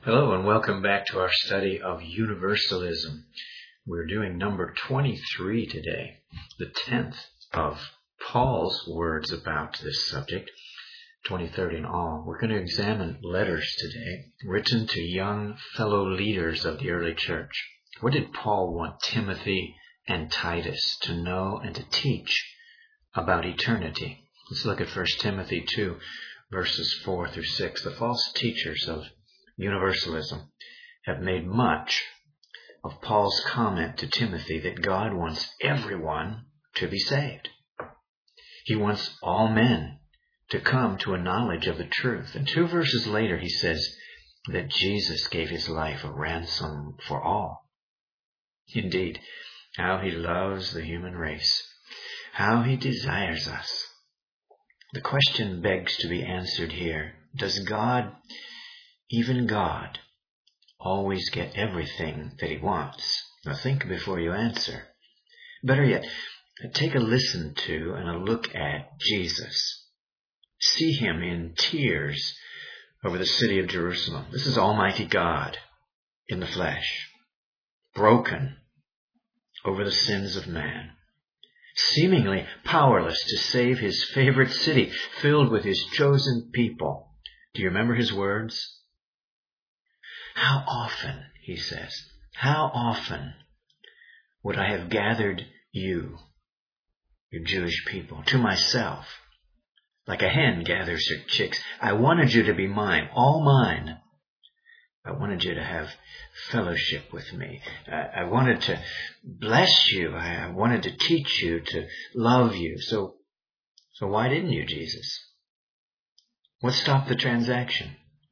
Hello and welcome back to our study of universalism. We're doing number 23 today, the 10th of Paul's words about this subject, 23rd in all. We're going to examine letters today written to young fellow leaders of the early church. What did Paul want Timothy and Titus to know and to teach about eternity? Let's look at 1 Timothy 2, verses 4 through 6. The false teachers of universalism have made much of Paul's comment to Timothy that God wants everyone to be saved. He wants all men to come to a knowledge of the truth. And 2 verses later he says that Jesus gave his life a ransom for all. Indeed, how he loves the human race, how he desires us. The question begs to be answered here. Does God, even God, always get everything that he wants? Now think before you answer. Better yet, take a listen to and a look at Jesus. See him in tears over the city of Jerusalem. This is Almighty God in the flesh, broken over the sins of man, seemingly powerless to save his favorite city filled with his chosen people. Do you remember his words? How often, he says, how often would I have gathered you, you Jewish people, to myself, like a hen gathers her chicks. I wanted you to be mine, all mine. I wanted you to have fellowship with me. I wanted to bless you. I wanted to teach you, to love you. So why didn't you, Jesus? What stopped the transaction?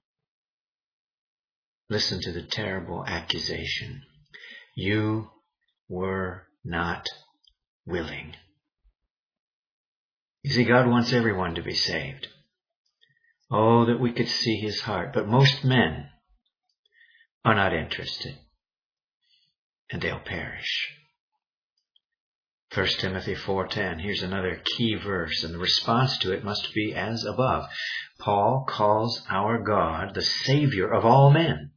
Listen to the terrible accusation. You were not willing. You see, God wants everyone to be saved. Oh, that we could see his heart. But most men are not interested, and they'll perish. 1 Timothy 4:10, here's another key verse, and the response to it must be as above. Paul calls our God the Savior of all men,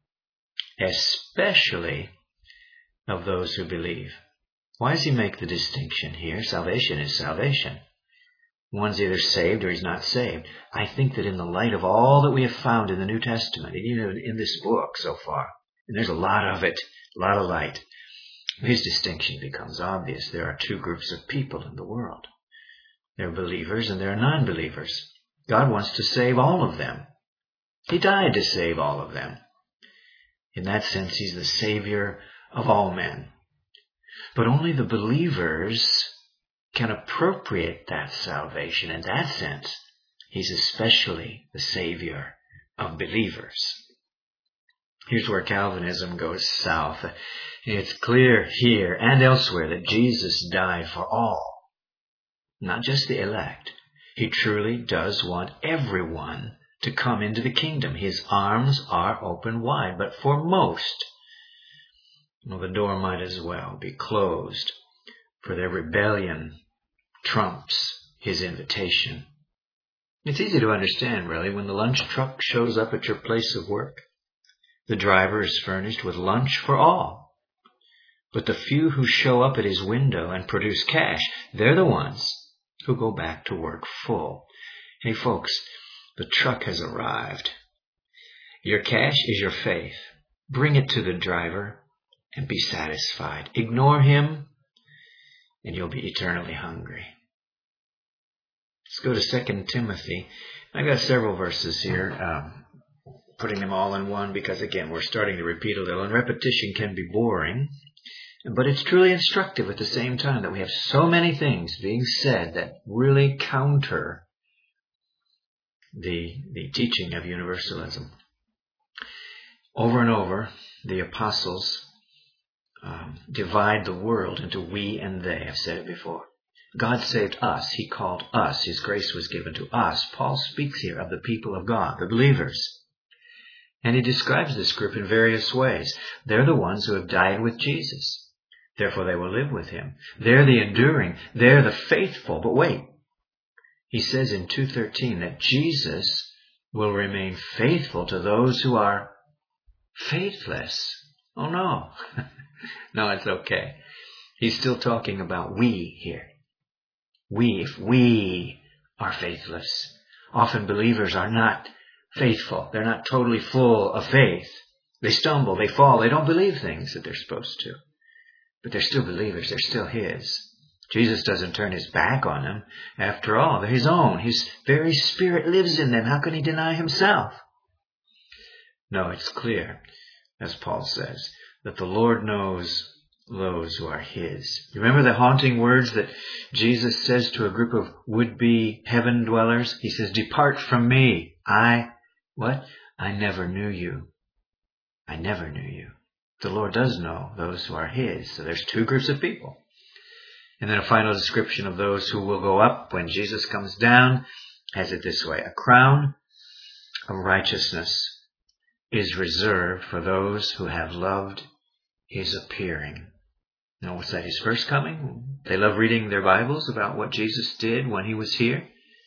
especially of those who believe. Why does he make the distinction here? Salvation is salvation. One's either saved or he's not saved. I think that in the light of all that we have found in the New Testament, in this book so far, and there's a lot of it, a lot of light, his distinction becomes obvious. There are two groups of people in the world. There are believers and there are non-believers. God wants to save all of them. He died to save all of them. In that sense, he's the Savior of all men. But only the believers can appropriate that salvation. In that sense, he's especially the Savior of believers. Here's where Calvinism goes south. It's clear here and elsewhere that Jesus died for all, not just the elect. He truly does want everyone to come into the kingdom. His arms are open wide, but for most, the door might as well be closed, for their rebellion trumps his invitation. It's easy to understand, really, when the lunch truck shows up at your place of work. The driver is furnished with lunch for all. But the few who show up at his window and produce cash, they're the ones who go back to work full. Hey folks, the truck has arrived. Your cash is your faith. Bring it to the driver and be satisfied. Ignore him and you'll be eternally hungry. Let's go to 2 Timothy. I've got several verses here, putting them all in one because, again, we're starting to repeat a little, and repetition can be boring. But it's truly instructive at the same time that we have so many things being said that really counter the teaching of universalism. Over and over, the apostles divide the world into we and they. I've said it before. God saved us. He called us. His grace was given to us. Paul speaks here of the people of God, the believers. And he describes this group in various ways. They're the ones who have died with Jesus. Therefore they will live with him. They're the enduring. They're the faithful. But wait. He says in 2:13 that Jesus will remain faithful to those who are faithless. Oh no. No, it's okay. He's still talking about we here. If we are faithless. Often believers are not faithful. They're not totally full of faith. They stumble, they fall, they don't believe things that they're supposed to. But they're still believers, they're still His. Jesus doesn't turn His back on them. After all, they're His own. His very Spirit lives in them. How can He deny Himself? No, it's clear, as Paul says, that the Lord knows those who are His. You remember the haunting words that Jesus says to a group of would-be heaven dwellers? He says, "Depart from me. I never knew you. I never knew you." The Lord does know those who are His. So there's two groups of people. And then a final description of those who will go up when Jesus comes down has it this way: a crown of righteousness is reserved for those who have loved His appearing. Now, what's that? His first coming? They love reading their Bibles about what Jesus did when He was here.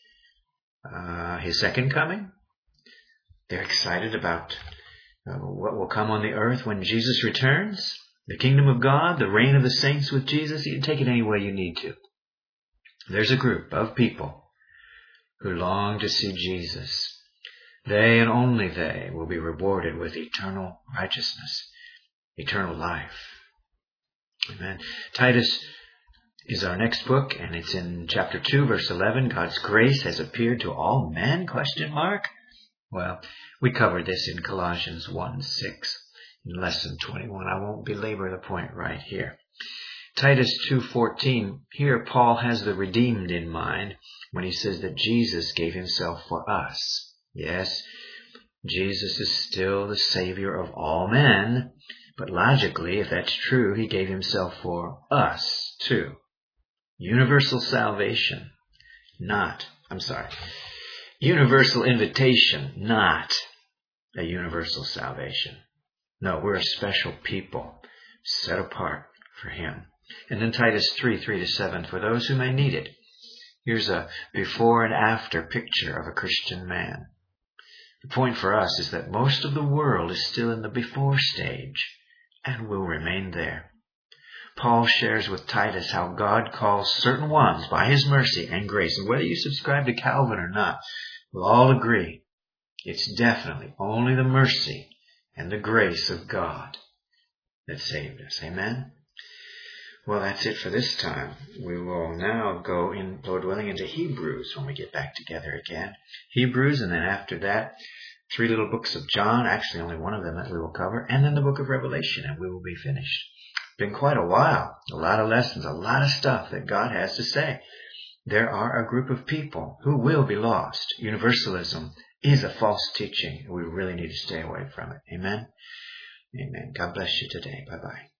His second coming? They're excited about what will come on the earth when Jesus returns. The kingdom of God, the reign of the saints with Jesus. You can take it any way you need to. There's a group of people who long to see Jesus. They and only they will be rewarded with eternal righteousness, eternal life. Amen. Titus is our next book, and it's in chapter 2, verse 11. God's grace has appeared to all men, ? Well, we covered this in Colossians 1:6 in lesson 21. I won't belabor the point right here. Titus 2:14, here Paul has the redeemed in mind when he says that Jesus gave Himself for us. Yes, Jesus is still the Savior of all men, but logically, if that's true, He gave Himself for us too. Universal salvation, universal invitation, not a universal salvation. No, we're a special people set apart for Him. And then Titus 3:3-7, for those who may need it. Here's a before and after picture of a Christian man. The point for us is that most of the world is still in the before stage and will remain there. Paul shares with Titus how God calls certain ones by His mercy and grace. And whether you subscribe to Calvin or not, we'll all agree it's definitely only the mercy and the grace of God that saved us. Amen? Well, that's it for this time. We will now go, in, Lord willing, into Hebrews when we get back together again. Hebrews, and then after that, 3 little books of John, actually only one of them that we will cover, and then the book of Revelation, and we will be finished. Been quite a while, a lot of lessons, a lot of stuff that God has to say. There are a group of people who will be lost. Universalism is a false teaching. We really need to stay away from it. Amen? Amen. God bless you today. Bye-bye.